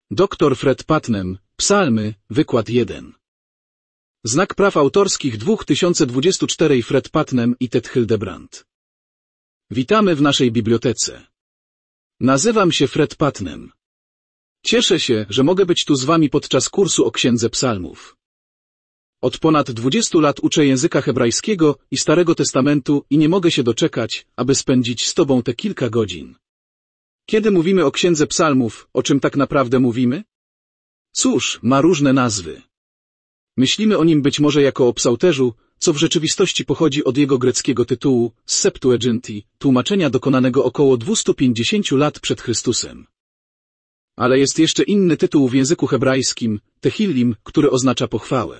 Dr Fred Putnam, Psalmy, wykład 1. Znak praw autorskich 2024 Fred Putnam i Ted Hildebrand. Witamy w naszej bibliotece. Nazywam się Fred Putnam. Cieszę się, że mogę być tu z wami podczas kursu o Księdze Psalmów. Od ponad 20 lat uczę języka hebrajskiego i Starego Testamentu i nie mogę się doczekać, aby spędzić z tobą te kilka godzin. Kiedy mówimy o Księdze Psalmów, o czym tak naprawdę mówimy? Cóż, ma różne nazwy. Myślimy o nim być może jako o psałterzu, co w rzeczywistości pochodzi od jego greckiego tytułu, z Septuaginti, tłumaczenia dokonanego około 250 lat przed Chrystusem. Ale jest jeszcze inny tytuł w języku hebrajskim, Tehillim, który oznacza pochwałę.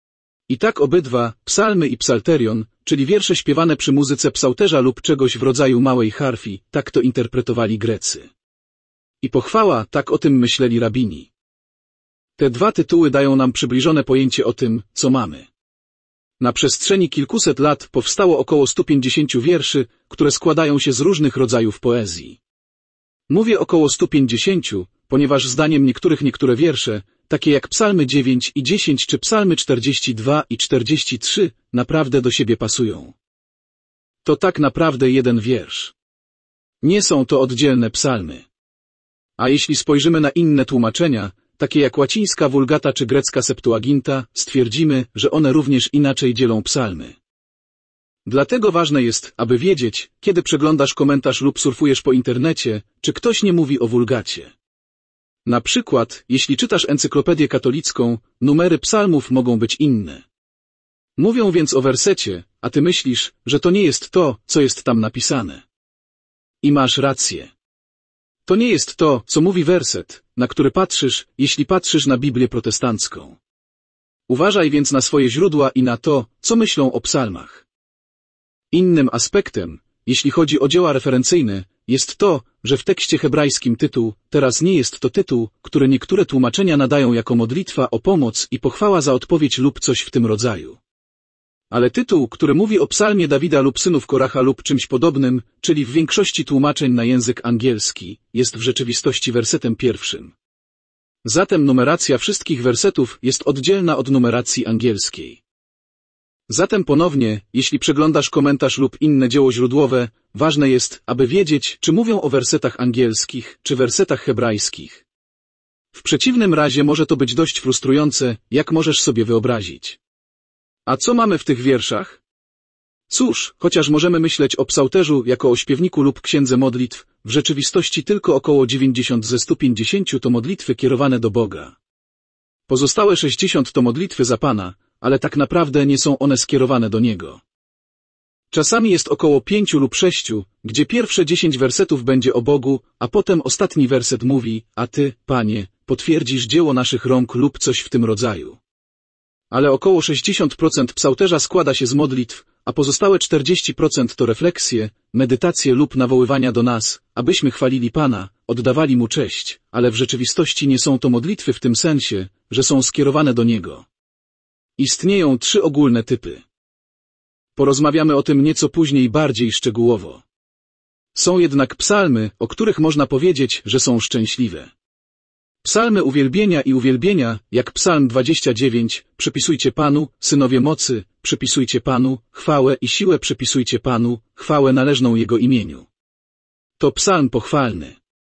I tak obydwa, psalmy i psalterion, czyli wiersze śpiewane przy muzyce psałterza lub czegoś w rodzaju małej harfi, tak to interpretowali Grecy. I pochwała, tak o tym myśleli rabini. Te dwa tytuły dają nam przybliżone pojęcie o tym, co mamy. Na przestrzeni kilkuset lat powstało około 150 wierszy, które składają się z różnych rodzajów poezji. Mówię około 150, ponieważ zdaniem niektórych niektóre wiersze, takie jak psalmy 9 i 10 czy psalmy 42 i 43, naprawdę do siebie pasują. To tak naprawdę jeden wiersz. Nie są to oddzielne psalmy. A jeśli spojrzymy na inne tłumaczenia, takie jak łacińska Vulgata czy grecka Septuaginta, stwierdzimy, że one również inaczej dzielą psalmy. Dlatego ważne jest, aby wiedzieć, kiedy przeglądasz komentarz lub surfujesz po internecie, czy ktoś nie mówi o Vulgacie. Na przykład, jeśli czytasz encyklopedię katolicką, numery psalmów mogą być inne. Mówią więc o wersecie, a ty myślisz, że to nie jest to, co jest tam napisane. I masz rację. To nie jest to, co mówi werset, na który patrzysz, jeśli patrzysz na Biblię protestancką. Uważaj więc na swoje źródła i na to, co myślą o psalmach. Innym aspektem, jeśli chodzi o dzieła referencyjne, jest to, że w tekście hebrajskim tytuł teraz nie jest to tytuł, który niektóre tłumaczenia nadają jako modlitwa o pomoc i pochwała za odpowiedź lub coś w tym rodzaju. Ale tytuł, który mówi o psalmie Dawida lub synów Koracha lub czymś podobnym, czyli w większości tłumaczeń na język angielski, jest w rzeczywistości wersetem pierwszym. Zatem numeracja wszystkich wersetów jest oddzielna od numeracji angielskiej. Zatem ponownie, jeśli przeglądasz komentarz lub inne dzieło źródłowe, ważne jest, aby wiedzieć, czy mówią o wersetach angielskich, czy wersetach hebrajskich. W przeciwnym razie może to być dość frustrujące, jak możesz sobie wyobrazić. A co mamy w tych wierszach? Cóż, chociaż możemy myśleć o psałterzu jako o śpiewniku lub księdze modlitw, w rzeczywistości tylko około 90 ze 150 to modlitwy kierowane do Boga. Pozostałe 60 to modlitwy za Pana, ale tak naprawdę nie są one skierowane do Niego. Czasami jest około 5 lub 6, gdzie pierwsze 10 wersetów będzie o Bogu, a potem ostatni werset mówi, a Ty, Panie, potwierdzisz dzieło naszych rąk lub coś w tym rodzaju. Ale około 60% psałterza składa się z modlitw, a pozostałe 40% to refleksje, medytacje lub nawoływania do nas, abyśmy chwalili Pana, oddawali Mu cześć, ale w rzeczywistości nie są to modlitwy w tym sensie, że są skierowane do Niego. Istnieją 3 ogólne typy. Porozmawiamy o tym nieco później bardziej szczegółowo. Są jednak psalmy, o których można powiedzieć, że są szczęśliwe. Psalmy uwielbienia i uwielbienia, jak psalm 29, przypisujcie Panu, synowie mocy, przypisujcie Panu, chwałę i siłę przypisujcie Panu, chwałę należną Jego imieniu. To psalm pochwalny.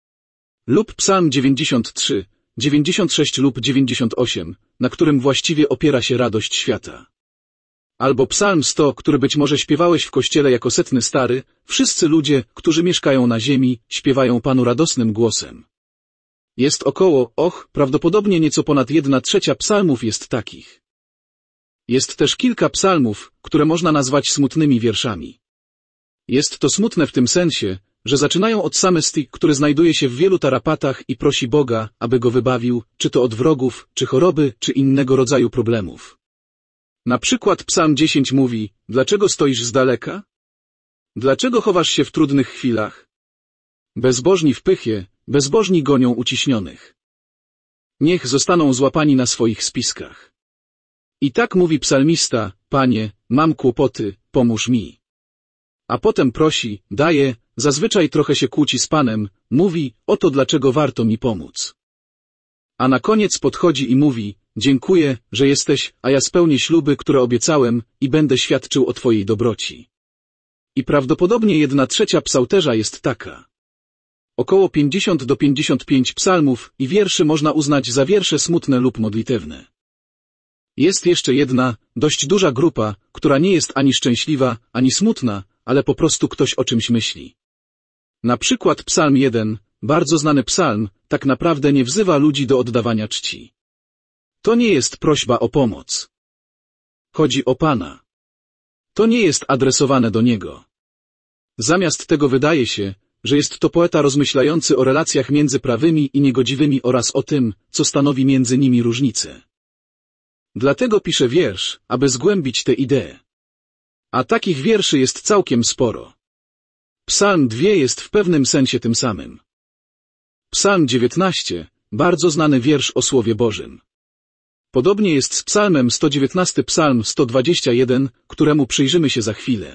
Lub psalm 93, 96 lub 98, na którym właściwie opiera się radość świata. Albo psalm 100, który być może śpiewałeś w kościele jako setny stary, wszyscy ludzie, którzy mieszkają na ziemi, śpiewają Panu radosnym głosem. Jest około, prawdopodobnie nieco ponad 1/3 psalmów jest takich. Jest też kilka psalmów, które można nazwać smutnymi wierszami. Jest to smutne w tym sensie, że zaczynają od psalmysty, który znajduje się w wielu tarapatach i prosi Boga, aby go wybawił, czy to od wrogów, czy choroby, czy innego rodzaju problemów. Na przykład psalm 10 mówi, dlaczego stoisz z daleka? Dlaczego chowasz się w trudnych chwilach? Bezbożni w pychie, bezbożni gonią uciśnionych. Niech zostaną złapani na swoich spiskach. I tak mówi psalmista, Panie, mam kłopoty, pomóż mi. A potem prosi, daje, zazwyczaj trochę się kłóci z Panem, mówi, oto dlaczego warto mi pomóc. A na koniec podchodzi i mówi: dziękuję, że jesteś, a ja spełnię śluby, które obiecałem i będę świadczył o Twojej dobroci. I prawdopodobnie 1/3 psałterza jest taka. Około 50 do 55 psalmów i wierszy można uznać za wiersze smutne lub modlitewne. Jest jeszcze jedna, dość duża grupa, która nie jest ani szczęśliwa, ani smutna, ale po prostu ktoś o czymś myśli. Na przykład Psalm 1, bardzo znany psalm, tak naprawdę nie wzywa ludzi do oddawania czci. To nie jest prośba o pomoc. Chodzi o Pana. To nie jest adresowane do Niego. Zamiast tego wydaje się, że jest to poeta rozmyślający o relacjach między prawymi i niegodziwymi oraz o tym, co stanowi między nimi różnicę. Dlatego pisze wiersz, aby zgłębić tę ideę. A takich wierszy jest całkiem sporo. Psalm 2 jest w pewnym sensie tym samym. Psalm 19, bardzo znany wiersz o Słowie Bożym. Podobnie jest z psalmem 119, psalm 121, któremu przyjrzymy się za chwilę.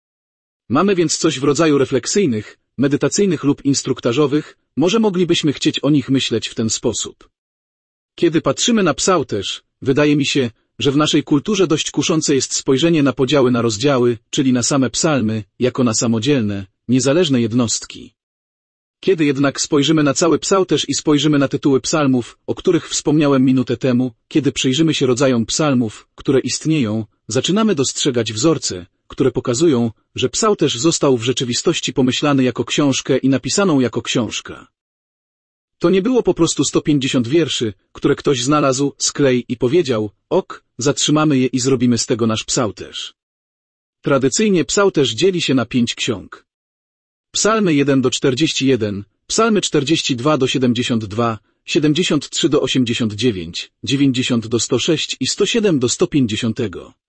Mamy więc coś w rodzaju refleksyjnych, medytacyjnych lub instruktażowych, może moglibyśmy chcieć o nich myśleć w ten sposób. Kiedy patrzymy na psałterz, wydaje mi się, że w naszej kulturze dość kuszące jest spojrzenie na podziały na rozdziały, czyli na same psalmy, jako na samodzielne, niezależne jednostki. Kiedy jednak spojrzymy na cały psałterz i spojrzymy na tytuły psalmów, o których wspomniałem minutę temu, kiedy przyjrzymy się rodzajom psalmów, które istnieją, zaczynamy dostrzegać wzorce, które pokazują, że psałterz został w rzeczywistości pomyślany jako książkę i napisaną jako książka. To nie było po prostu 150 wierszy, które ktoś znalazł, sklei i powiedział: ok, zatrzymamy je i zrobimy z tego nasz psałterz. Tradycyjnie psałterz dzieli się na 5 ksiąg. Psalmy 1 do 41, psalmy 42 do 72, 73 do 89, 90 do 106 i 107 do 150.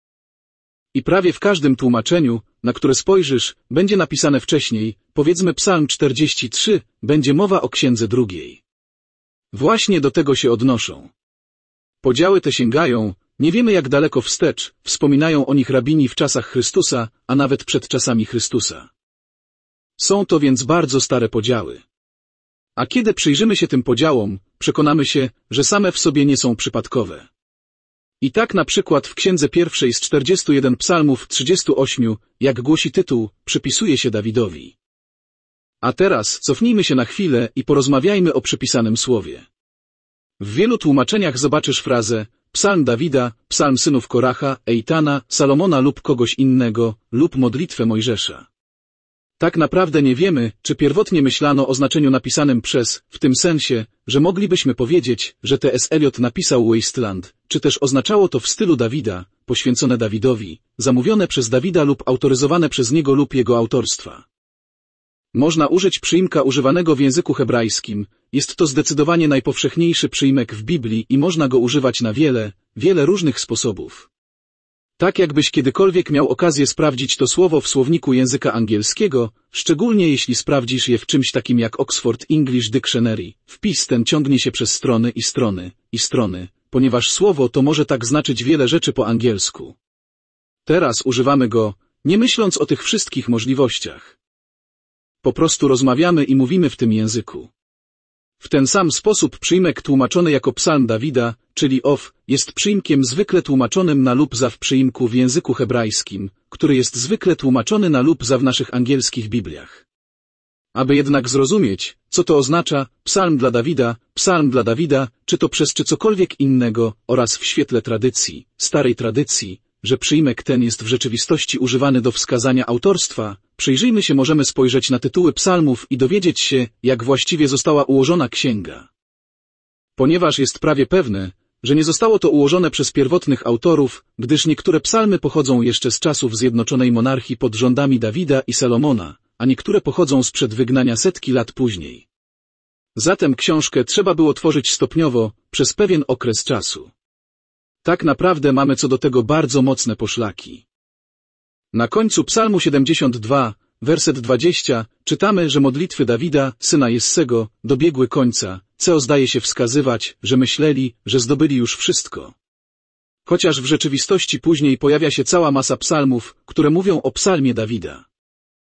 I prawie w każdym tłumaczeniu, na które spojrzysz, będzie napisane wcześniej, powiedzmy psalm 43, będzie mowa o księdze drugiej. Właśnie do tego się odnoszą. Podziały te sięgają, nie wiemy jak daleko wstecz, wspominają o nich rabini w czasach Chrystusa, a nawet przed czasami Chrystusa. Są to więc bardzo stare podziały. A kiedy przyjrzymy się tym podziałom, przekonamy się, że same w sobie nie są przypadkowe. I tak na przykład w księdze pierwszej z 41 psalmów 38, jak głosi tytuł, przypisuje się Dawidowi. A teraz cofnijmy się na chwilę i porozmawiajmy o przypisanym słowie. W wielu tłumaczeniach zobaczysz frazę psalm Dawida, psalm synów Koracha, Ejtana, Salomona lub kogoś innego, lub modlitwę Mojżesza. Tak naprawdę nie wiemy, czy pierwotnie myślano o znaczeniu napisanym przez, w tym sensie, że moglibyśmy powiedzieć, że T.S. Eliot napisał Wasteland, czy też oznaczało to w stylu Dawida, poświęcone Dawidowi, zamówione przez Dawida lub autoryzowane przez niego lub jego autorstwa. Można użyć przyimka używanego w języku hebrajskim, jest to zdecydowanie najpowszechniejszy przyimek w Biblii i można go używać na wiele różnych sposobów. Tak jakbyś kiedykolwiek miał okazję sprawdzić to słowo w słowniku języka angielskiego, szczególnie jeśli sprawdzisz je w czymś takim jak Oxford English Dictionary. Wpis ten ciągnie się przez strony i strony, ponieważ słowo to może tak znaczyć wiele rzeczy po angielsku. Teraz używamy go, nie myśląc o tych wszystkich możliwościach. Po prostu rozmawiamy i mówimy w tym języku. W ten sam sposób przyimek tłumaczony jako psalm Dawida, czyli of, jest przyimkiem zwykle tłumaczonym na lub za w przyimku w języku hebrajskim, który jest zwykle tłumaczony na lub za w naszych angielskich Bibliach. Aby jednak zrozumieć, co to oznacza, psalm dla Dawida, czy to przez czy cokolwiek innego, oraz w świetle tradycji, starej tradycji, że przyimek ten jest w rzeczywistości używany do wskazania autorstwa, przyjrzyjmy się, możemy spojrzeć na tytuły psalmów i dowiedzieć się, jak właściwie została ułożona księga. Ponieważ jest prawie pewne, że nie zostało to ułożone przez pierwotnych autorów, gdyż niektóre psalmy pochodzą jeszcze z czasów zjednoczonej monarchii pod rządami Dawida i Salomona, a niektóre pochodzą sprzed wygnania setki lat później. Zatem książkę trzeba było tworzyć stopniowo, przez pewien okres czasu. Tak naprawdę mamy co do tego bardzo mocne poszlaki. Na końcu psalmu 72, werset 20, czytamy, że modlitwy Dawida, syna Jessego, dobiegły końca, co zdaje się wskazywać, że myśleli, że zdobyli już wszystko. Chociaż w rzeczywistości później pojawia się cała masa psalmów, które mówią o psalmie Dawida.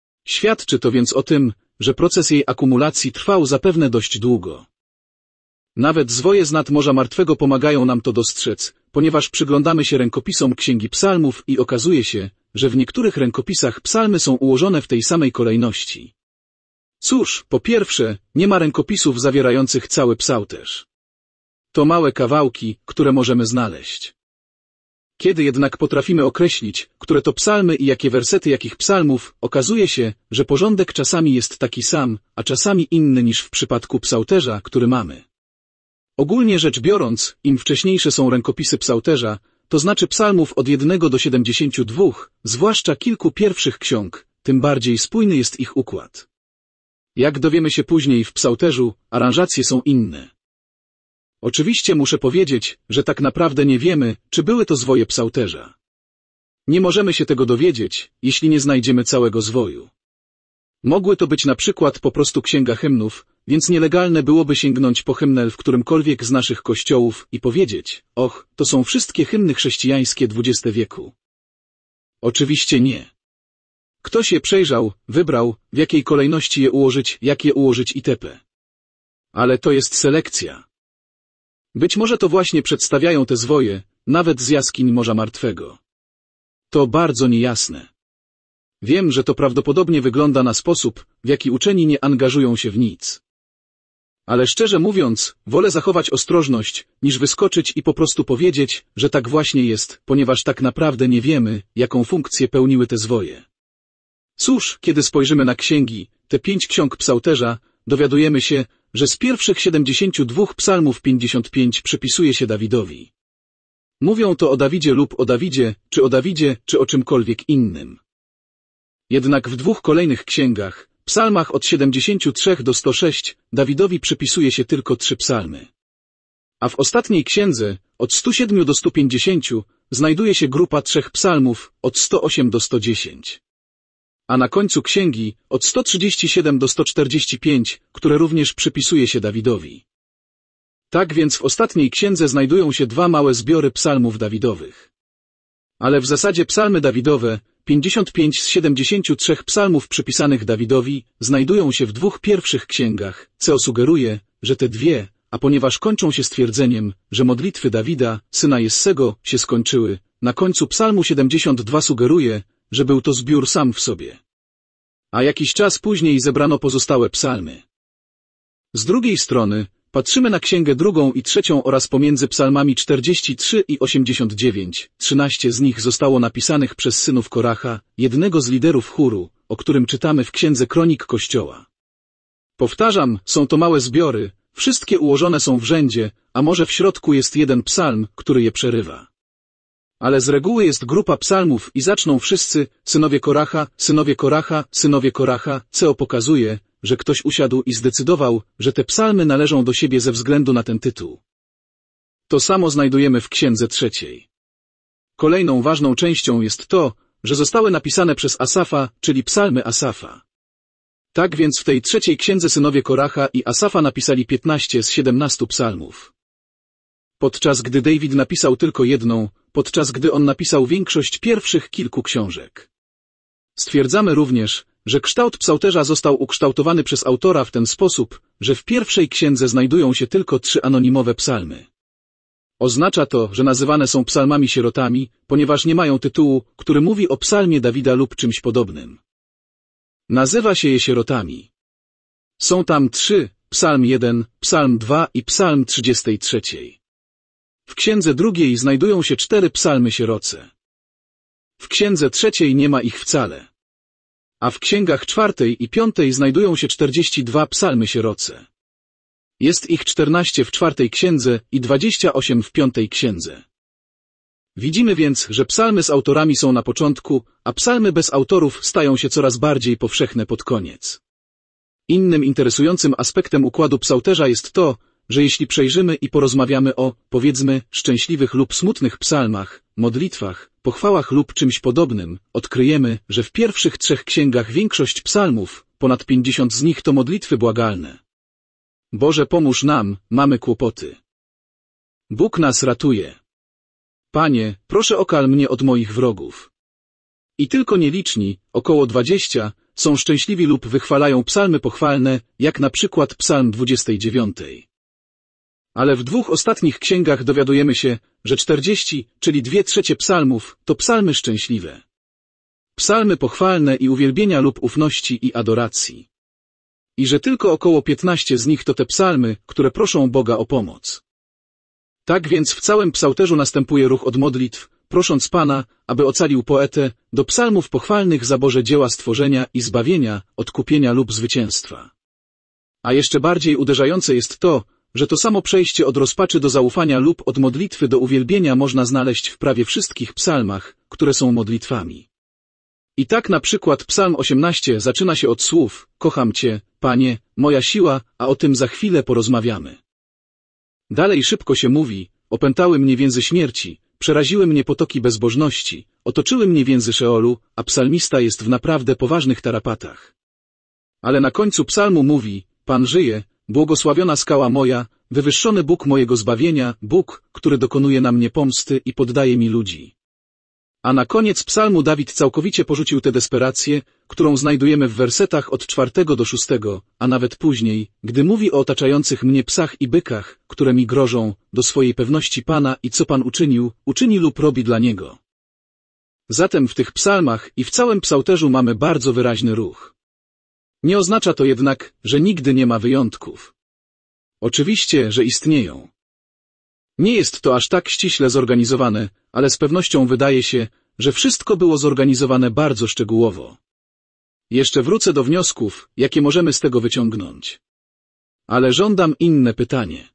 Świadczy to więc o tym, że proces jej akumulacji trwał zapewne dość długo. Nawet zwoje z nad Morza Martwego pomagają nam to dostrzec, ponieważ przyglądamy się rękopisom Księgi Psalmów i okazuje się, że w niektórych rękopisach psalmy są ułożone w tej samej kolejności. Cóż, po pierwsze, nie ma rękopisów zawierających cały psałterz. To małe kawałki, które możemy znaleźć. Kiedy jednak potrafimy określić, które to psalmy i jakie wersety jakich psalmów, okazuje się, że porządek czasami jest taki sam, a czasami inny niż w przypadku psałterza, który mamy. Ogólnie rzecz biorąc, im wcześniejsze są rękopisy psałterza, to znaczy psalmów od 1 do 72, zwłaszcza kilku pierwszych ksiąg, tym bardziej spójny jest ich układ. Jak dowiemy się później w psałterzu, aranżacje są inne. Oczywiście muszę powiedzieć, że tak naprawdę nie wiemy, czy były to zwoje psałterza. Nie możemy się tego dowiedzieć, jeśli nie znajdziemy całego zwoju. Mogły to być na przykład po prostu księga hymnów, więc nielegalne byłoby sięgnąć po hymnel w którymkolwiek z naszych kościołów i powiedzieć: och, to są wszystkie hymny chrześcijańskie XX wieku. Oczywiście nie. Ktoś je przejrzał, wybrał, w jakiej kolejności je ułożyć, jak je ułożyć itp. Ale to jest selekcja. Być może to właśnie przedstawiają te zwoje, nawet z jaskiń Morza Martwego. To bardzo niejasne. Wiem, że to prawdopodobnie wygląda na sposób, w jaki uczeni nie angażują się w nic. Ale szczerze mówiąc, wolę zachować ostrożność, niż wyskoczyć i po prostu powiedzieć, że tak właśnie jest, ponieważ tak naprawdę nie wiemy, jaką funkcję pełniły te zwoje. Cóż, kiedy spojrzymy na księgi, te 5 ksiąg psałterza, dowiadujemy się, że z pierwszych 72 psalmów 55 przypisuje się Dawidowi. Mówią to o Dawidzie lub o Dawidzie, czy o czymkolwiek innym. Jednak w 2 kolejnych księgach, psalmach od 73 do 106, Dawidowi przypisuje się tylko 3 psalmy. A w ostatniej księdze, od 107 do 150, znajduje się grupa 3 psalmów, od 108 do 110. A na końcu księgi, od 137 do 145, które również przypisuje się Dawidowi. Tak więc w ostatniej księdze znajdują się 2 małe zbiory psalmów Dawidowych. Ale w zasadzie psalmy Dawidowe, 55 z 73 psalmów przypisanych Dawidowi, znajdują się w 2 pierwszych księgach, co sugeruje, że te 2, a ponieważ kończą się stwierdzeniem, że modlitwy Dawida, syna Jessego, się skończyły, na końcu psalmu 72 sugeruje, że był to zbiór sam w sobie. A jakiś czas później zebrano pozostałe psalmy. Z drugiej strony, patrzymy na księgę 2 i 3 oraz pomiędzy psalmami 43 i 89, 13 z nich zostało napisanych przez synów Koracha, jednego z liderów chóru, o którym czytamy w księdze Kronik Kościoła. Powtarzam, są to małe zbiory, wszystkie ułożone są w rzędzie, a może w środku jest jeden psalm, który je przerywa. Ale z reguły jest grupa psalmów i zaczną wszyscy, synowie Koracha, synowie Koracha, synowie Koracha, co pokazuje, że ktoś usiadł i zdecydował, że te psalmy należą do siebie ze względu na ten tytuł. To samo znajdujemy w księdze 3. Kolejną ważną częścią jest to, że zostały napisane przez Asafa, czyli psalmy Asafa. Tak więc w tej 3 księdze synowie Koracha i Asafa napisali 15 z 17 psalmów. Podczas gdy David napisał tylko 1, podczas gdy on napisał większość pierwszych kilku książek. Stwierdzamy również, że kształt psałterza został ukształtowany przez autora w ten sposób, że w pierwszej księdze znajdują się tylko 3 anonimowe psalmy. Oznacza to, że nazywane są psalmami sierotami, ponieważ nie mają tytułu, który mówi o psalmie Dawida lub czymś podobnym. Nazywa się je sierotami. Są tam 3, psalm 1, psalm 2 i psalm 33. W księdze 2 znajdują się 4 psalmy sieroce. W księdze 3 nie ma ich wcale. A w księgach 4 i 5 znajdują się 42 psalmy sieroce. Jest ich 14 w 4 księdze i 28 w 5 księdze. Widzimy więc, że psalmy z autorami są na początku, a psalmy bez autorów stają się coraz bardziej powszechne pod koniec. Innym interesującym aspektem układu psałterza jest to, że jeśli przejrzymy i porozmawiamy o, powiedzmy, szczęśliwych lub smutnych psalmach, modlitwach, pochwałach lub czymś podobnym, odkryjemy, że w pierwszych 3 księgach większość psalmów, ponad 50 z nich to modlitwy błagalne. Boże, pomóż nam, mamy kłopoty. Bóg nas ratuje. Panie, proszę okal mnie od moich wrogów. I tylko nieliczni, około 20, są szczęśliwi lub wychwalają psalmy pochwalne, jak na przykład psalm 29. Ale w dwóch ostatnich księgach dowiadujemy się, że 40, czyli 2/3 psalmów, to psalmy szczęśliwe. Psalmy pochwalne i uwielbienia lub ufności i adoracji. I że tylko około 15 z nich to te psalmy, które proszą Boga o pomoc. Tak więc w całym psałterzu następuje ruch od modlitw, prosząc Pana, aby ocalił poetę, do psalmów pochwalnych za Boże dzieła stworzenia i zbawienia, odkupienia lub zwycięstwa. A jeszcze bardziej uderzające jest to, że to samo przejście od rozpaczy do zaufania lub od modlitwy do uwielbienia można znaleźć w prawie wszystkich psalmach, które są modlitwami. I tak na przykład psalm 18 zaczyna się od słów: kocham Cię, Panie, moja siła, a o tym za chwilę porozmawiamy. Dalej szybko się mówi: opętały mnie więzy śmierci, przeraziły mnie potoki bezbożności, otoczyły mnie więzy Szeolu, a psalmista jest w naprawdę poważnych tarapatach. Ale na końcu psalmu mówi: Pan żyje, błogosławiona skała moja, wywyższony Bóg mojego zbawienia, Bóg, który dokonuje na mnie pomsty i poddaje mi ludzi. A na koniec psalmu Dawid całkowicie porzucił tę desperację, którą znajdujemy w wersetach od 4 do 6, a nawet później, gdy mówi o otaczających mnie psach i bykach, które mi grożą, do swojej pewności Pana i co Pan uczyni lub robi dla Niego. Zatem w tych psalmach i w całym psałterzu mamy bardzo wyraźny ruch. Nie oznacza to jednak, że nigdy nie ma wyjątków. Oczywiście, że istnieją. Nie jest to aż tak ściśle zorganizowane, ale z pewnością wydaje się, że wszystko było zorganizowane bardzo szczegółowo. Jeszcze wrócę do wniosków, jakie możemy z tego wyciągnąć. Ale żądam inne pytanie.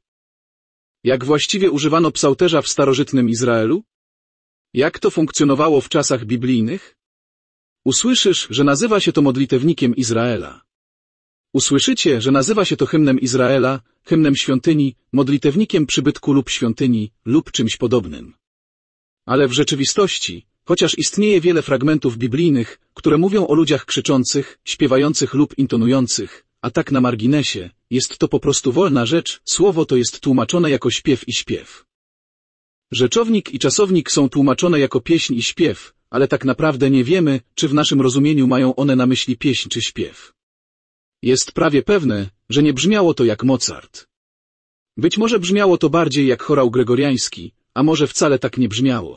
Jak właściwie używano psałterza w starożytnym Izraelu? Jak to funkcjonowało w czasach biblijnych? Usłyszysz, że nazywa się to modlitewnikiem Izraela. Usłyszycie, że nazywa się to hymnem Izraela, hymnem świątyni, modlitewnikiem przybytku lub świątyni, lub czymś podobnym. Ale w rzeczywistości, chociaż istnieje wiele fragmentów biblijnych, które mówią o ludziach krzyczących, śpiewających lub intonujących, a tak na marginesie, jest to po prostu wolna rzecz, słowo to jest tłumaczone jako śpiew i śpiew. Rzeczownik i czasownik są tłumaczone jako pieśń i śpiew, ale tak naprawdę nie wiemy, czy w naszym rozumieniu mają one na myśli pieśń czy śpiew. Jest prawie pewne, że nie brzmiało to jak Mozart. Być może brzmiało to bardziej jak chorał gregoriański, a może wcale tak nie brzmiało.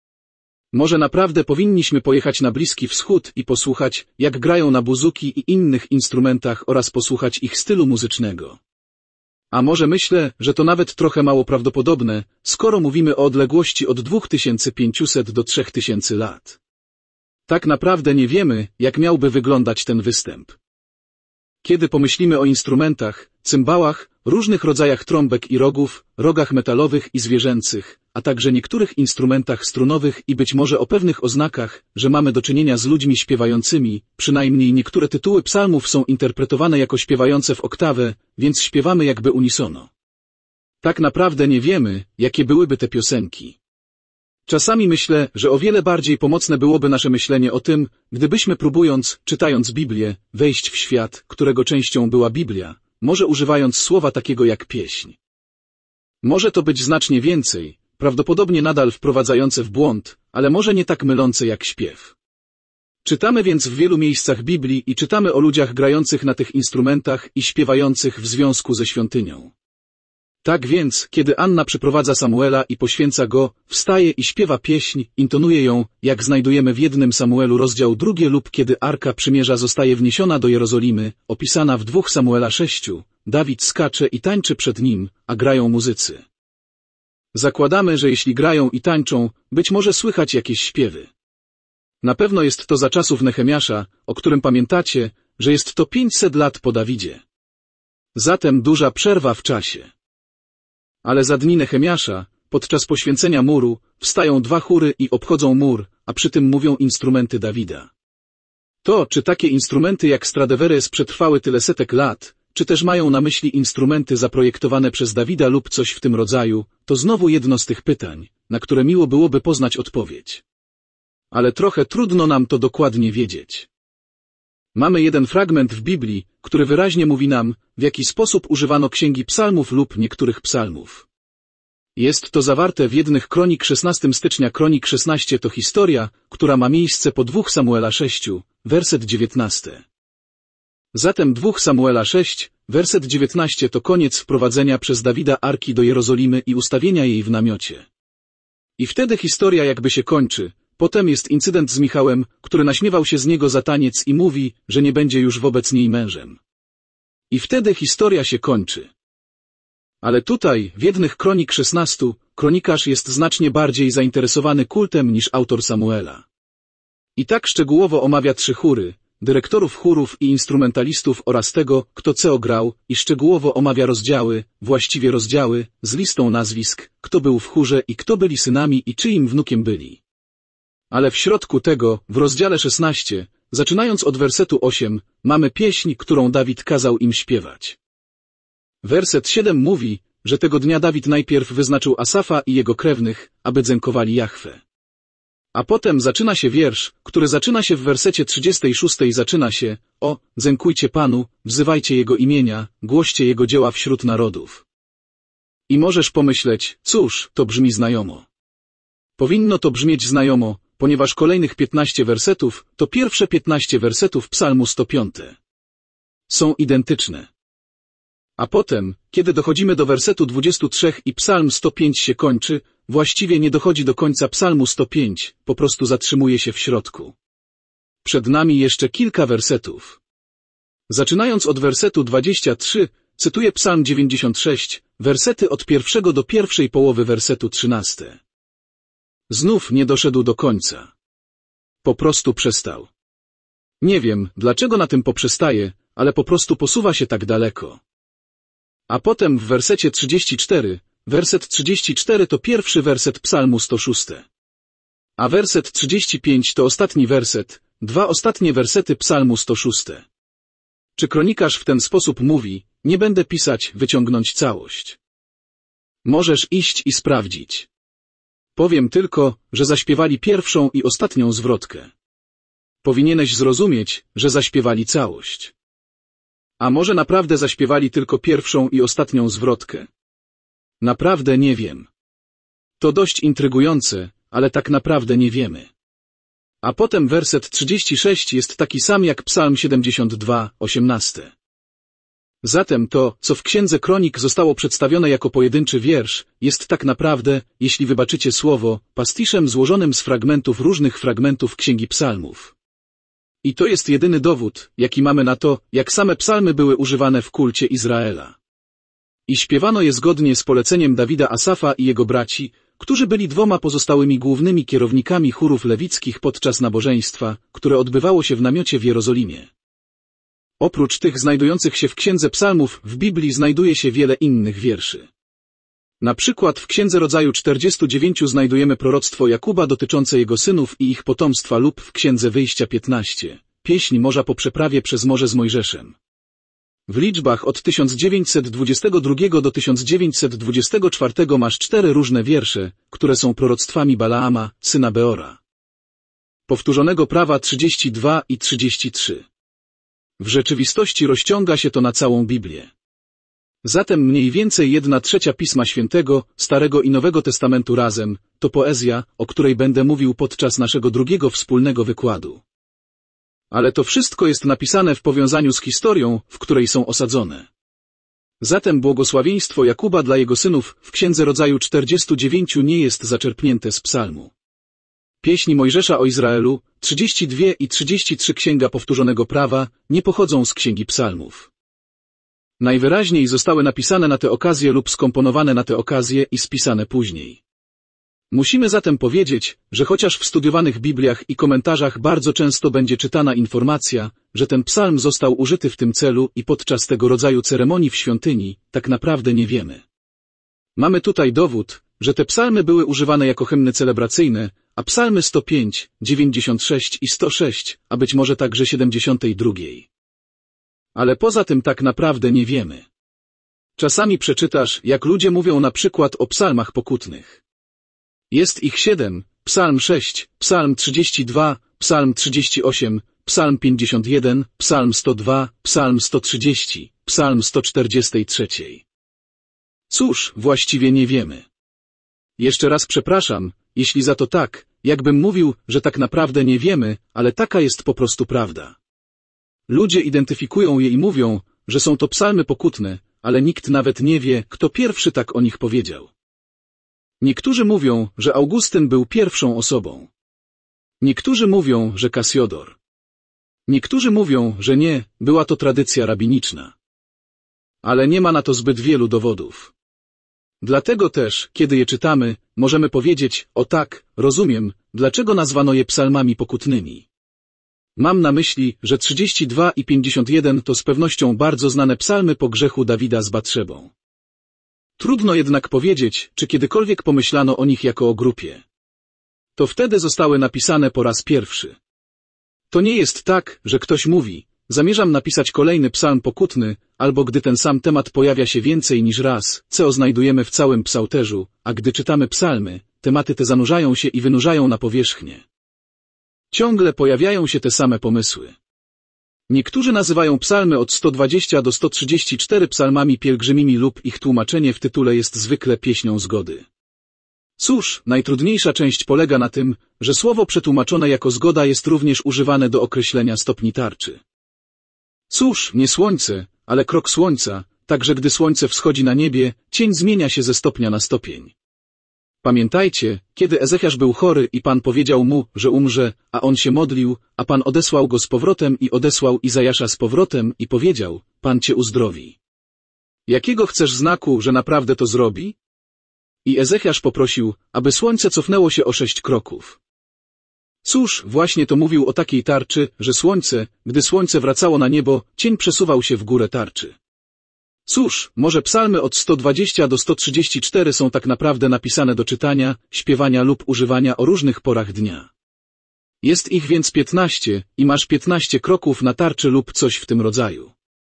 Może naprawdę powinniśmy pojechać na Bliski Wschód i posłuchać, jak grają na buzuki i innych instrumentach oraz posłuchać ich stylu muzycznego. A może myślę, że to nawet trochę mało prawdopodobne, skoro mówimy o odległości od 2500 do 3000 lat. Tak naprawdę nie wiemy, jak miałby wyglądać ten występ. Kiedy pomyślimy o instrumentach, cymbałach, różnych rodzajach trąbek i rogów, rogach metalowych i zwierzęcych, a także niektórych instrumentach strunowych i być może o pewnych oznakach, że mamy do czynienia z ludźmi śpiewającymi, przynajmniej niektóre tytuły psalmów są interpretowane jako śpiewające w oktawę, więc śpiewamy jakby unisono. Tak naprawdę nie wiemy, jakie byłyby te piosenki. Czasami myślę, że o wiele bardziej pomocne byłoby nasze myślenie o tym, gdybyśmy próbując, czytając Biblię, wejść w świat, którego częścią była Biblia, może używając słowa takiego jak pieśń. Może to być znacznie więcej, prawdopodobnie nadal wprowadzające w błąd, ale może nie tak mylące jak śpiew. Czytamy więc w wielu miejscach Biblii i czytamy o ludziach grających na tych instrumentach i śpiewających w związku ze świątynią. Tak więc, kiedy Anna przyprowadza Samuela i poświęca go, wstaje i śpiewa pieśń, intonuje ją, jak znajdujemy w 1 Samuelu rozdział 2 lub kiedy Arka Przymierza zostaje wniesiona do Jerozolimy, opisana w 2 Samuela 6, Dawid skacze i tańczy przed nim, a grają muzycy. Zakładamy, że jeśli grają i tańczą, być może słychać jakieś śpiewy. Na pewno jest to za czasów Nehemiasza, o którym pamiętacie, że jest to 500 lat po Dawidzie. Zatem duża przerwa w czasie. Ale za dni Nehemiasza, podczas poświęcenia muru, wstają 2 chóry i obchodzą mur, a przy tym mówią instrumenty Dawida. To, czy takie instrumenty jak Stradivarius przetrwały tyle setek lat, czy też mają na myśli instrumenty zaprojektowane przez Dawida lub coś w tym rodzaju, to znowu jedno z tych pytań, na które miło byłoby poznać odpowiedź. Ale trochę trudno nam to dokładnie wiedzieć. Mamy jeden fragment w Biblii, który wyraźnie mówi nam, w jaki sposób używano księgi psalmów lub niektórych psalmów. Jest to zawarte w 1 Kronik 16 stycznia. Kronik 16 to historia, która ma miejsce po 2 Samuela 6, werset 19. Zatem 2 Samuela 6, werset 19 to koniec wprowadzenia przez Dawida Arki do Jerozolimy i ustawienia jej w namiocie. I wtedy historia jakby się kończy. Potem jest incydent z Michałem, który naśmiewał się z niego za taniec i mówi, że nie będzie już wobec niej mężem. I wtedy historia się kończy. Ale tutaj, w jednych Kronik 16, kronikarz jest znacznie bardziej zainteresowany kultem niż autor Samuela. I tak szczegółowo omawia 3 chóry, dyrektorów chórów i instrumentalistów oraz tego, kto co grał, i szczegółowo omawia rozdziały, właściwie rozdziały, z listą nazwisk, kto był w chórze i kto byli synami i czyim wnukiem byli. Ale w środku tego, w rozdziale 16, zaczynając od wersetu 8, mamy pieśń, którą Dawid kazał im śpiewać. Werset 7 mówi, że tego dnia Dawid najpierw wyznaczył Asafa i jego krewnych, aby dziękowali Jahwe. A potem zaczyna się wiersz, który zaczyna się w wersecie 36 i zaczyna się: o, dziękujcie Panu, wzywajcie Jego imienia, głoście Jego dzieła wśród narodów. I możesz pomyśleć, cóż, to brzmi znajomo. Powinno to brzmieć znajomo, ponieważ kolejnych 15 wersetów to pierwsze 15 wersetów Psalmu 105. Są identyczne. A potem, kiedy dochodzimy do wersetu 23 i Psalm 105 się kończy, właściwie nie dochodzi do końca Psalmu 105, po prostu zatrzymuje się w środku. Przed nami jeszcze kilka wersetów. Zaczynając od wersetu 23, cytuję Psalm 96, wersety od 1 do pierwszej połowy wersetu 13. Znów nie doszedł do końca. Po prostu przestał. Nie wiem, dlaczego na tym poprzestaje, ale po prostu posuwa się tak daleko. A potem w wersecie 34, werset 34 to pierwszy werset Psalmu 106. A werset 35 to ostatni werset, 2 ostatnie wersety Psalmu 106. Czy kronikarz w ten sposób mówi: nie będę pisać, wyciągnąć całość? Możesz iść i sprawdzić. Powiem tylko, że zaśpiewali pierwszą i ostatnią zwrotkę. Powinieneś zrozumieć, że zaśpiewali całość. A może naprawdę zaśpiewali tylko pierwszą i ostatnią zwrotkę? Naprawdę nie wiem. To dość intrygujące, ale tak naprawdę nie wiemy. A potem werset 36 jest taki sam jak Psalm 72, 18. Zatem to, co w Księdze Kronik zostało przedstawione jako pojedynczy wiersz, jest tak naprawdę, jeśli wybaczycie słowo, pastiszem złożonym z fragmentów różnych fragmentów Księgi Psalmów. I to jest jedyny dowód, jaki mamy na to, jak same psalmy były używane w kulcie Izraela. I śpiewano je zgodnie z poleceniem Dawida Asafa i jego braci, którzy byli 2 pozostałymi głównymi kierownikami chórów lewickich podczas nabożeństwa, które odbywało się w namiocie w Jerozolimie. Oprócz tych znajdujących się w Księdze Psalmów, w Biblii znajduje się wiele innych wierszy. Na przykład w Księdze Rodzaju 49 znajdujemy proroctwo Jakuba dotyczące jego synów i ich potomstwa lub w Księdze Wyjścia 15, pieśń morza po przeprawie przez morze z Mojżeszem. W liczbach od 1922 do 1924 masz 4 różne wiersze, które są proroctwami Balaama, syna Beora. Powtórzonego prawa 32 i 33. W rzeczywistości rozciąga się to na całą Biblię. Zatem mniej więcej 1/3 Pisma Świętego, Starego i Nowego Testamentu razem, to poezja, o której będę mówił podczas naszego drugiego wspólnego wykładu. Ale to wszystko jest napisane w powiązaniu z historią, w której są osadzone. Zatem błogosławieństwo Jakuba dla jego synów w Księdze Rodzaju 49 nie jest zaczerpnięte z psalmu. Pieśni Mojżesza o Izraelu, 32 i 33 Księga Powtórzonego Prawa, nie pochodzą z Księgi Psalmów. Najwyraźniej zostały napisane na tę okazję lub skomponowane na tę okazję i spisane później. Musimy zatem powiedzieć, że chociaż w studiowanych Bibliach i komentarzach bardzo często będzie czytana informacja, że ten psalm został użyty w tym celu i podczas tego rodzaju ceremonii w świątyni, tak naprawdę nie wiemy. Mamy tutaj dowód, że te psalmy były używane jako hymny celebracyjne, a psalmy 105, 96 i 106, a być może także 72. Ale poza tym tak naprawdę nie wiemy. Czasami przeczytasz, jak ludzie mówią na przykład o psalmach pokutnych. Jest ich 7, psalm 6, psalm 32, psalm 38, psalm 51, psalm 102, psalm 130, psalm 143. Cóż, właściwie nie wiemy. Jeszcze raz przepraszam, jeśli za to tak, jakbym mówił, że tak naprawdę nie wiemy, ale taka jest po prostu prawda. Ludzie identyfikują je i mówią, że są to psalmy pokutne, ale nikt nawet nie wie, kto pierwszy tak o nich powiedział. Niektórzy mówią, że Augustyn był pierwszą osobą. Niektórzy mówią, że Kasjodor. Niektórzy mówią, że nie, była to tradycja rabiniczna. Ale nie ma na to zbyt wielu dowodów. Dlatego też, kiedy je czytamy, możemy powiedzieć, o tak, rozumiem, dlaczego nazwano je psalmami pokutnymi. Mam na myśli, że 32 i 51 to z pewnością bardzo znane psalmy po grzechu Dawida z Batszebą. Trudno jednak powiedzieć, czy kiedykolwiek pomyślano o nich jako o grupie. To wtedy zostały napisane po raz pierwszy. To nie jest tak, że ktoś mówi, zamierzam napisać kolejny psalm pokutny, albo gdy ten sam temat pojawia się więcej niż raz, co znajdujemy w całym psałterzu, a gdy czytamy psalmy, tematy te zanurzają się i wynurzają na powierzchnię. Ciągle pojawiają się te same pomysły. Niektórzy nazywają psalmy od 120 do 134 psalmami pielgrzymimi lub ich tłumaczenie w tytule jest zwykle pieśnią zgody. Cóż, najtrudniejsza część polega na tym, że słowo przetłumaczone jako zgoda jest również używane do określenia stopni tarczy. Cóż, nie słońce, ale krok słońca, tak że gdy słońce wschodzi na niebie, cień zmienia się ze stopnia na stopień. Pamiętajcie, kiedy Ezechiasz był chory i Pan powiedział mu, że umrze, a on się modlił, a Pan odesłał go z powrotem i odesłał Izajasza z powrotem i powiedział, Pan cię uzdrowi. Jakiego chcesz znaku, że naprawdę to zrobi? I Ezechiasz poprosił, aby słońce cofnęło się o 6 kroków. Cóż, właśnie to mówił o takiej tarczy, że słońce, gdy słońce wracało na niebo, cień przesuwał się w górę tarczy. Cóż, może psalmy od 120 do 134 są tak naprawdę napisane do czytania, śpiewania lub używania o różnych porach dnia. Jest ich więc 15 i masz 15 kroków na tarczy lub coś w tym rodzaju.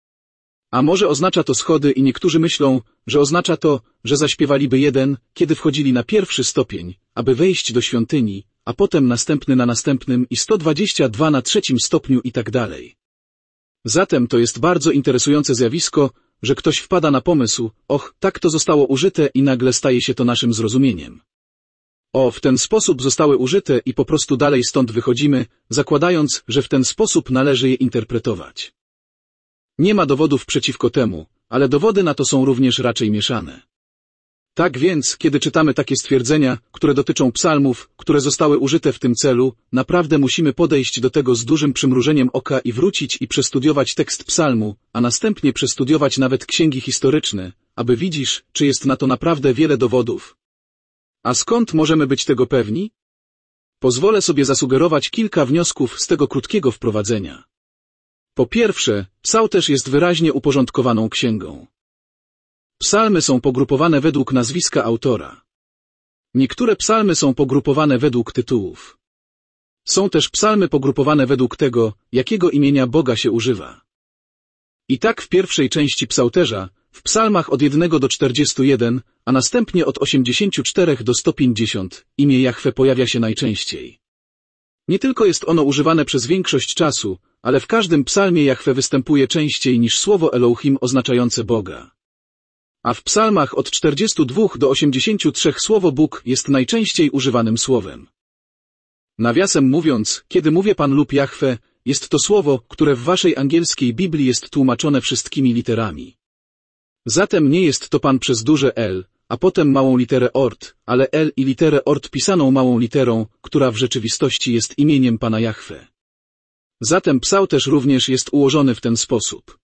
A może oznacza to schody i niektórzy myślą, że oznacza to, że zaśpiewaliby jeden, kiedy wchodzili na pierwszy stopień, aby wejść do świątyni, a potem następny na następnym i 122 na trzecim stopniu i tak dalej. Zatem to jest bardzo interesujące zjawisko, że ktoś wpada na pomysł, tak to zostało użyte i nagle staje się to naszym zrozumieniem. W ten sposób zostały użyte i po prostu dalej stąd wychodzimy, zakładając, że w ten sposób należy je interpretować. Nie ma dowodów przeciwko temu, ale dowody na to są również raczej mieszane. Tak więc, kiedy czytamy takie stwierdzenia, które dotyczą psalmów, które zostały użyte w tym celu, naprawdę musimy podejść do tego z dużym przymrużeniem oka i wrócić i przestudiować tekst psalmu, a następnie przestudiować nawet księgi historyczne, aby widzisz, czy jest na to naprawdę wiele dowodów. A skąd możemy być tego pewni? Pozwolę sobie zasugerować kilka wniosków z tego krótkiego wprowadzenia. Po pierwsze, psałterz jest wyraźnie uporządkowaną księgą. Psalmy są pogrupowane według nazwiska autora. Niektóre psalmy są pogrupowane według tytułów. Są też psalmy pogrupowane według tego, jakiego imienia Boga się używa. I tak w pierwszej części psałterza, w psalmach od 1 do 41, a następnie od 84 do 150, imię Jahwe pojawia się najczęściej. Nie tylko jest ono używane przez większość czasu, ale w każdym psalmie Jahwe występuje częściej niż słowo Elohim oznaczające Boga. A w psalmach od 42 do 83 słowo Bóg jest najczęściej używanym słowem. Nawiasem mówiąc, kiedy mówię Pan lub Jahwe, jest to słowo, które w waszej angielskiej Biblii jest tłumaczone wszystkimi literami. Zatem nie jest to Pan przez duże L, a potem małą literę ort, ale L i literę ort pisaną małą literą, która w rzeczywistości jest imieniem Pana Jahwe. Zatem psałterz również jest ułożony w ten sposób.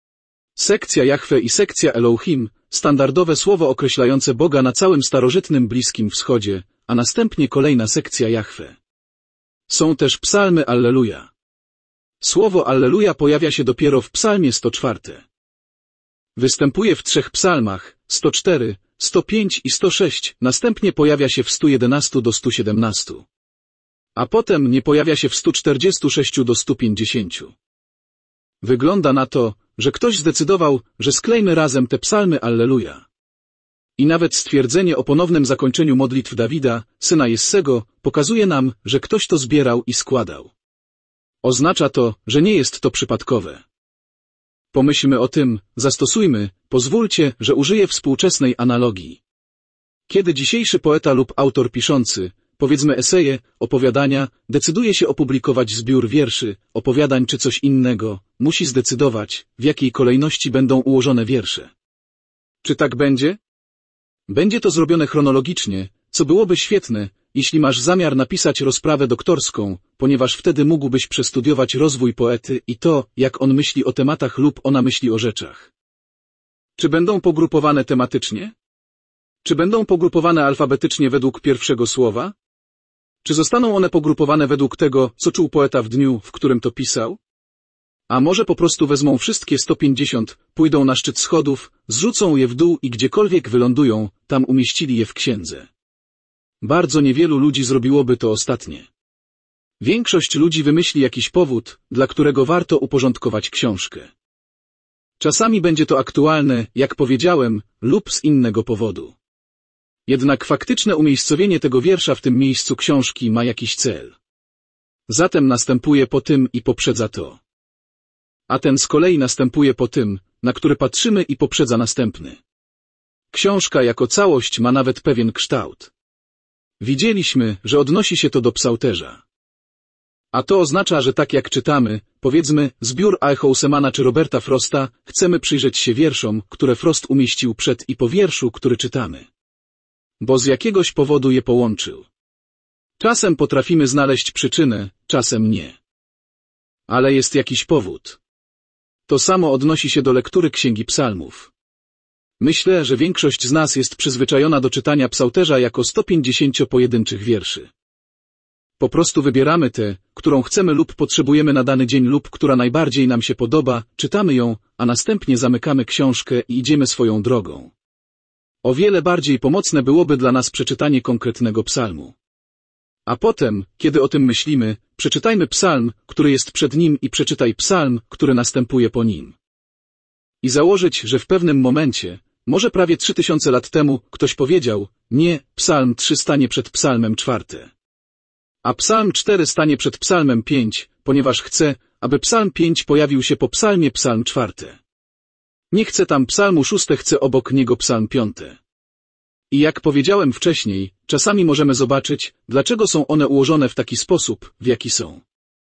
Sekcja Jahwe i sekcja Elohim, standardowe słowo określające Boga na całym starożytnym Bliskim Wschodzie, a następnie kolejna sekcja Jahwe. Są też psalmy Alleluja. Słowo Alleluja pojawia się dopiero w psalmie 104. Występuje w 3 psalmach, 104, 105 i 106, następnie pojawia się w 111 do 117. A potem nie pojawia się w 146 do 150. Wygląda na to, że ktoś zdecydował, że sklejmy razem te psalmy Alleluja. I nawet stwierdzenie o ponownym zakończeniu modlitw Dawida, syna Jessego, pokazuje nam, że ktoś to zbierał i składał. Oznacza to, że nie jest to przypadkowe. Pomyślmy o tym, zastosujmy, pozwólcie, że użyję współczesnej analogii. Kiedy dzisiejszy poeta lub autor piszący, powiedzmy eseje, opowiadania, decyduje się opublikować zbiór wierszy, opowiadań czy coś innego, musi zdecydować, w jakiej kolejności będą ułożone wiersze. Czy tak będzie? Będzie to zrobione chronologicznie, co byłoby świetne, jeśli masz zamiar napisać rozprawę doktorską, ponieważ wtedy mógłbyś przestudiować rozwój poety i to, jak on myśli o tematach lub ona myśli o rzeczach. Czy będą pogrupowane tematycznie? Czy będą pogrupowane alfabetycznie według pierwszego słowa? Czy zostaną one pogrupowane według tego, co czuł poeta w dniu, w którym to pisał? A może po prostu wezmą wszystkie 150, pójdą na szczyt schodów, zrzucą je w dół i gdziekolwiek wylądują, tam umieścili je w księdze. Bardzo niewielu ludzi zrobiłoby to ostatnie. Większość ludzi wymyśli jakiś powód, dla którego warto uporządkować książkę. Czasami będzie to aktualne, jak powiedziałem, lub z innego powodu. Jednak faktyczne umiejscowienie tego wiersza w tym miejscu książki ma jakiś cel. Zatem następuje po tym i poprzedza to. A ten z kolei następuje po tym, na który patrzymy i poprzedza następny. Książka jako całość ma nawet pewien kształt. Widzieliśmy, że odnosi się to do psałterza. A to oznacza, że tak jak czytamy, powiedzmy, zbiór Housemana czy Roberta Frosta, chcemy przyjrzeć się wierszom, które Frost umieścił przed i po wierszu, który czytamy. Bo z jakiegoś powodu je połączył. Czasem potrafimy znaleźć przyczynę, czasem nie. Ale jest jakiś powód. To samo odnosi się do lektury Księgi Psalmów. Myślę, że większość z nas jest przyzwyczajona do czytania psałterza jako 150 pojedynczych wierszy. Po prostu wybieramy tę, którą chcemy lub potrzebujemy na dany dzień lub która najbardziej nam się podoba, czytamy ją, a następnie zamykamy książkę i idziemy swoją drogą. O wiele bardziej pomocne byłoby dla nas przeczytanie konkretnego psalmu. A potem, kiedy o tym myślimy, przeczytajmy psalm, który jest przed nim i przeczytaj psalm, który następuje po nim. I założyć, że w pewnym momencie, może prawie 3000 lat temu, ktoś powiedział, nie, psalm 3 stanie przed psalmem 4. A psalm 4 stanie przed psalmem 5, ponieważ chce, aby psalm 5 pojawił się po psalmie psalm 4. Nie chce tam psalmu 6, chce obok niego psalm 5. I jak powiedziałem wcześniej, czasami możemy zobaczyć, dlaczego są one ułożone w taki sposób, w jaki są.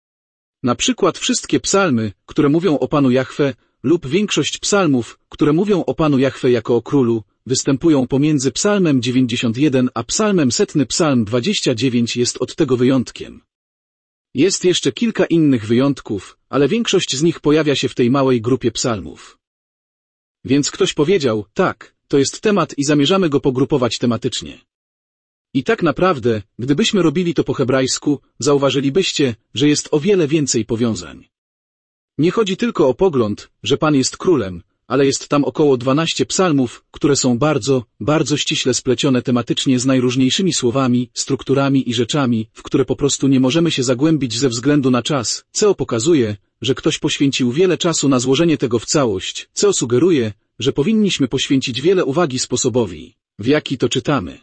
Na przykład wszystkie psalmy, które mówią o Panu Jahwe, lub większość psalmów, które mówią o Panu Jahwe jako o królu, występują pomiędzy psalmem 91 a psalmem 100. Psalm 29 jest od tego wyjątkiem. Jest jeszcze kilka innych wyjątków, ale większość z nich pojawia się w tej małej grupie psalmów. Więc ktoś powiedział, tak, to jest temat i zamierzamy go pogrupować tematycznie. I tak naprawdę, gdybyśmy robili to po hebrajsku, zauważylibyście, że jest o wiele więcej powiązań. Nie chodzi tylko o pogląd, że Pan jest królem, ale jest tam około 12 psalmów, które są bardzo, bardzo ściśle splecione tematycznie z najróżniejszymi słowami, strukturami i rzeczami, w które po prostu nie możemy się zagłębić ze względu na czas, co pokazuje, że ktoś poświęcił wiele czasu na złożenie tego w całość, co sugeruje, że powinniśmy poświęcić wiele uwagi sposobowi, w jaki to czytamy.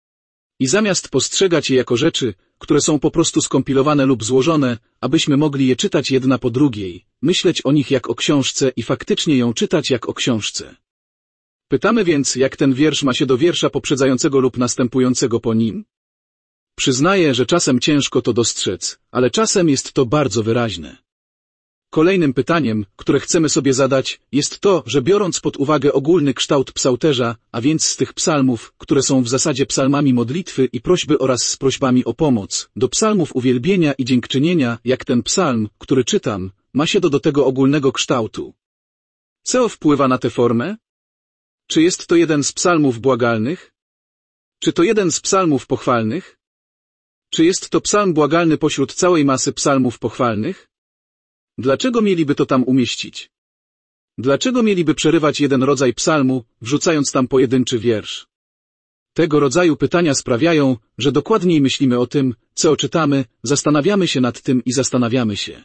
I zamiast postrzegać je jako rzeczy, które są po prostu skompilowane lub złożone, abyśmy mogli je czytać jedna po drugiej, myśleć o nich jak o książce i faktycznie ją czytać jak o książce. Pytamy więc, jak ten wiersz ma się do wiersza poprzedzającego lub następującego po nim? Przyznaję, że czasem ciężko to dostrzec, ale czasem jest to bardzo wyraźne. Kolejnym pytaniem, które chcemy sobie zadać, jest to, że biorąc pod uwagę ogólny kształt psałterza, a więc z tych psalmów, które są w zasadzie psalmami modlitwy i prośby oraz z prośbami o pomoc, do psalmów uwielbienia i dziękczynienia, jak ten psalm, który czytam, ma się do tego ogólnego kształtu. Co wpływa na tę formę? Czy jest to jeden z psalmów błagalnych? Czy to jeden z psalmów pochwalnych? Czy jest to psalm błagalny pośród całej masy psalmów pochwalnych? Dlaczego mieliby to tam umieścić? Dlaczego mieliby przerywać jeden rodzaj psalmu, wrzucając tam pojedynczy wiersz? Tego rodzaju pytania sprawiają, że dokładniej myślimy o tym, co czytamy, zastanawiamy się nad tym i zastanawiamy się.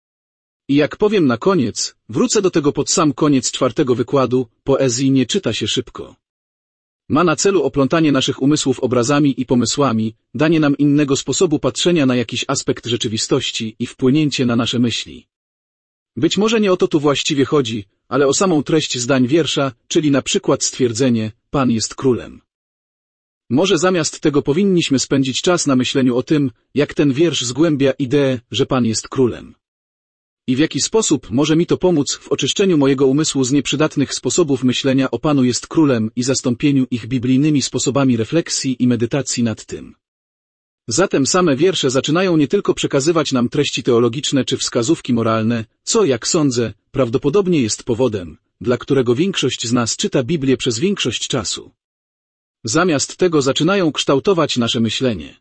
I jak powiem na koniec, wrócę do tego pod sam koniec 4. wykładu, poezji nie czyta się szybko. Ma na celu oplątanie naszych umysłów obrazami i pomysłami, danie nam innego sposobu patrzenia na jakiś aspekt rzeczywistości i wpłynięcie na nasze myśli. Być może nie o to tu właściwie chodzi, ale o samą treść zdań wiersza, czyli na przykład stwierdzenie, Pan jest królem. Może zamiast tego powinniśmy spędzić czas na myśleniu o tym, jak ten wiersz zgłębia ideę, że Pan jest królem. I w jaki sposób może mi to pomóc w oczyszczeniu mojego umysłu z nieprzydatnych sposobów myślenia o Panu jest królem i zastąpieniu ich biblijnymi sposobami refleksji i medytacji nad tym. Zatem same wiersze zaczynają nie tylko przekazywać nam treści teologiczne czy wskazówki moralne, co, jak sądzę, prawdopodobnie jest powodem, dla którego większość z nas czyta Biblię przez większość czasu. Zamiast tego zaczynają kształtować nasze myślenie.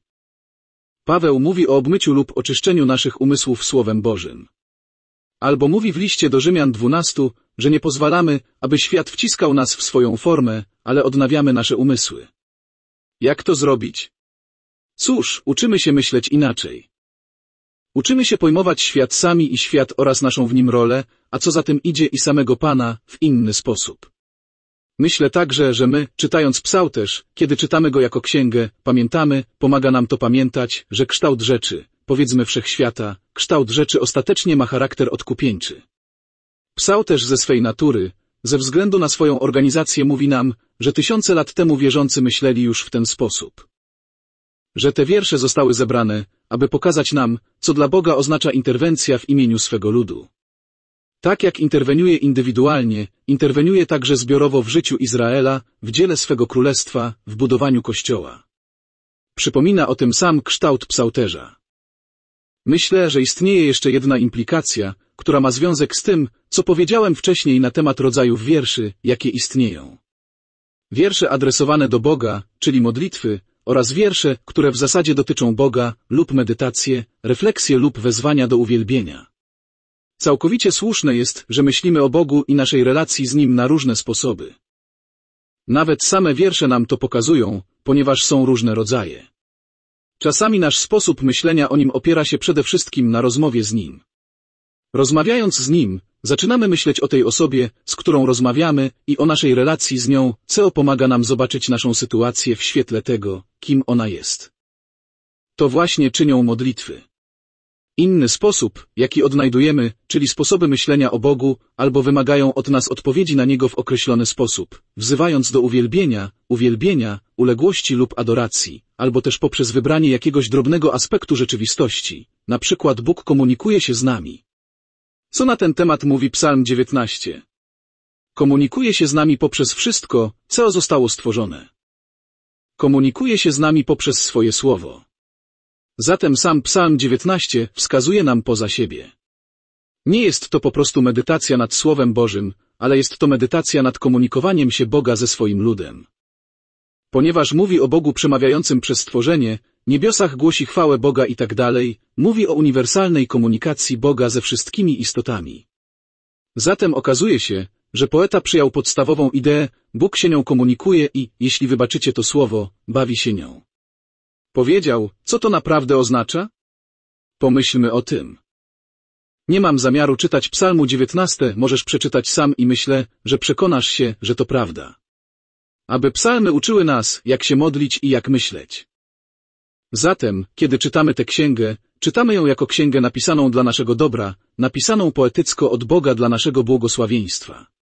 Paweł mówi o obmyciu lub oczyszczeniu naszych umysłów Słowem Bożym. Albo mówi w liście do Rzymian 12, że nie pozwalamy, aby świat wciskał nas w swoją formę, ale odnawiamy nasze umysły. Jak to zrobić? Cóż, uczymy się myśleć inaczej. Uczymy się pojmować świat sami i świat oraz naszą w nim rolę, a co za tym idzie i samego Pana, w inny sposób. Myślę także, że my, czytając Psalterz, kiedy czytamy go jako księgę, pamiętamy, pomaga nam to pamiętać, że kształt rzeczy, powiedzmy wszechświata, kształt rzeczy ostatecznie ma charakter odkupieńczy. Psalterz ze swej natury, ze względu na swoją organizację mówi nam, że tysiące lat temu wierzący myśleli już w ten sposób. Że te wiersze zostały zebrane, aby pokazać nam, co dla Boga oznacza interwencja w imieniu swego ludu. Tak jak interweniuje indywidualnie, interweniuje także zbiorowo w życiu Izraela, w dziele swego królestwa, w budowaniu Kościoła. Przypomina o tym sam kształt psalterza. Myślę, że istnieje jeszcze jedna implikacja, która ma związek z tym, co powiedziałem wcześniej na temat rodzajów wierszy, jakie istnieją. Wiersze adresowane do Boga, czyli modlitwy, oraz wiersze, które w zasadzie dotyczą Boga, lub medytacje, refleksje lub wezwania do uwielbienia. Całkowicie słuszne jest, że myślimy o Bogu i naszej relacji z Nim na różne sposoby. Nawet same wiersze nam to pokazują, ponieważ są różne rodzaje. Czasami nasz sposób myślenia o Nim opiera się przede wszystkim na rozmowie z Nim. Rozmawiając z Nim, zaczynamy myśleć o tej osobie, z którą rozmawiamy i o naszej relacji z nią, co pomaga nam zobaczyć naszą sytuację w świetle tego, kim ona jest. To właśnie czynią modlitwy. Inny sposób, jaki odnajdujemy, czyli sposoby myślenia o Bogu, albo wymagają od nas odpowiedzi na Niego w określony sposób, wzywając do uwielbienia, uległości lub adoracji, albo też poprzez wybranie jakiegoś drobnego aspektu rzeczywistości, na przykład Bóg komunikuje się z nami. Co na ten temat mówi Psalm 19? Komunikuje się z nami poprzez wszystko, co zostało stworzone. Komunikuje się z nami poprzez swoje słowo. Zatem sam Psalm 19 wskazuje nam poza siebie. Nie jest to po prostu medytacja nad Słowem Bożym, ale jest to medytacja nad komunikowaniem się Boga ze swoim ludem. Ponieważ mówi o Bogu przemawiającym przez stworzenie, niebiosach głosi chwałę Boga i tak dalej, mówi o uniwersalnej komunikacji Boga ze wszystkimi istotami. Zatem okazuje się, że poeta przyjął podstawową ideę, Bóg się nią komunikuje i, jeśli wybaczycie to słowo, bawi się nią. Powiedział, co to naprawdę oznacza? Pomyślmy o tym. Nie mam zamiaru czytać Psalmu 19, możesz przeczytać sam i myślę, że przekonasz się, że to prawda. Aby psalmy uczyły nas, jak się modlić i jak myśleć. Zatem, kiedy czytamy tę księgę, czytamy ją jako księgę napisaną dla naszego dobra, napisaną poetycko od Boga dla naszego błogosławieństwa.